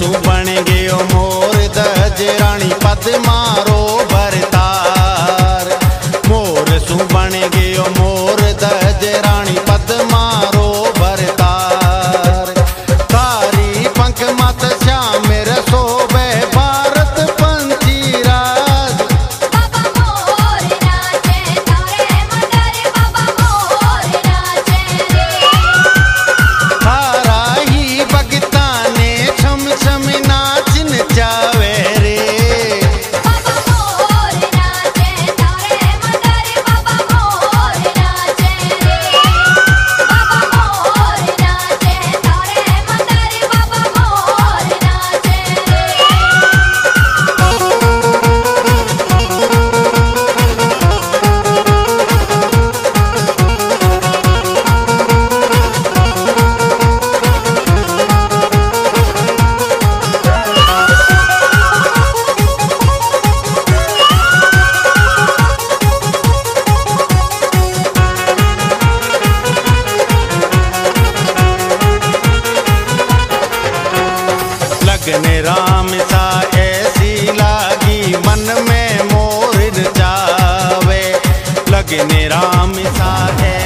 सू बन गयो मोर दज रानी पद्मा रो भरतार। मोर सू बन गयो मोर दज रानी पद्मा रो भरतार। तारी पंख मत श्याम रसोबे भारत पंछी राज। बाबा मोर नाचे तारे मगर बाबा मोर नाचे रे। थारा ही भगता ने छम छम नाच नचावे रे। बाबा मोर नाचे तारे मगर बाबा मोर नाचे रे। बाबा मोर नाचे तारे मगर बाबा मोर नाचे रे। लगन राम सा ऐसी लागी मन में मोर नचावे। लगन राम सा